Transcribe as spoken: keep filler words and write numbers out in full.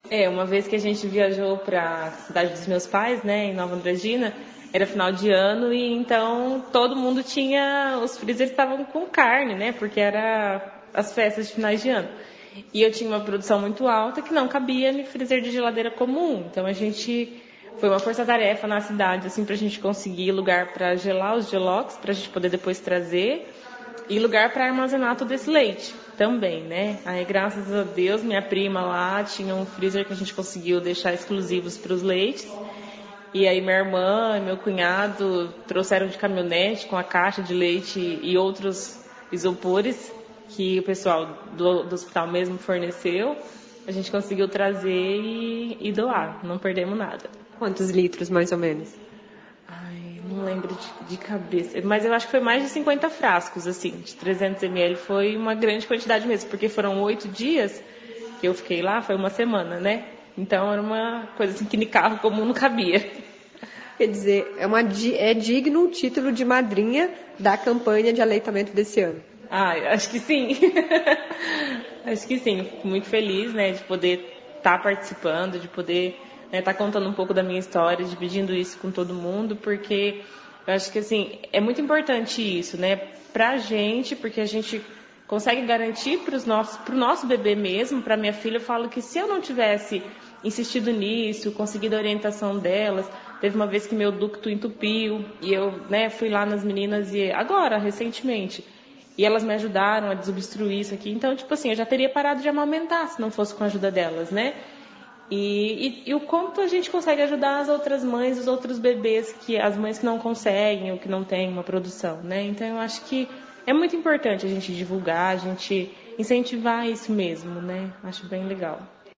É, uma vez que a gente viajou para a cidade dos meus pais, né, em Nova Andradina, era final de ano e então todo mundo tinha, os freezers estavam com carne, né, porque era as festas de finais de ano. E eu tinha uma produção muito alta que não cabia no freezer de geladeira comum. Então a gente, foi uma força-tarefa na cidade, assim, pra gente conseguir lugar para gelar os gelox, pra gente poder depois trazer, e lugar para armazenar todo esse leite também, né? Aí, graças a Deus, minha prima lá tinha um freezer que a gente conseguiu deixar exclusivos para os leites. E aí minha irmã e meu cunhado trouxeram de caminhonete com a caixa de leite e outros isopores que o pessoal do, do hospital mesmo forneceu. A gente conseguiu trazer e, e doar, não perdemos nada. Quantos litros, mais ou menos? Ai, não lembro de, de cabeça, mas eu acho que foi mais de cinquenta frascos, assim, de trezentos mililitros. Foi uma grande quantidade mesmo, porque foram oito dias que eu fiquei lá, foi uma semana, né? Então era uma coisa assim que no carro comum não cabia. Quer dizer, é, uma, é digno o título de madrinha da campanha de aleitamento desse ano. Ah, acho que sim. Acho que sim. Fico muito feliz, né, de poder estar tá participando, de poder estar né, tá contando um pouco da minha história, dividindo isso com todo mundo, porque eu acho que assim é muito importante isso, né, pra gente, porque a gente consegue garantir para os nossos, pro nosso bebê mesmo, para minha filha. Eu falo que se eu não tivesse insistido nisso, conseguido a orientação delas, teve uma vez que meu ducto entupiu e eu, né, fui lá nas meninas e agora, recentemente, e elas me ajudaram a desobstruir isso aqui. Então, tipo assim, eu já teria parado de amamentar se não fosse com a ajuda delas, né? E, e, e o quanto a gente consegue ajudar as outras mães, os outros bebês, que as mães que não conseguem ou que não têm uma produção, né? Então, eu acho que é muito importante a gente divulgar, a gente incentivar isso mesmo, né? Acho bem legal.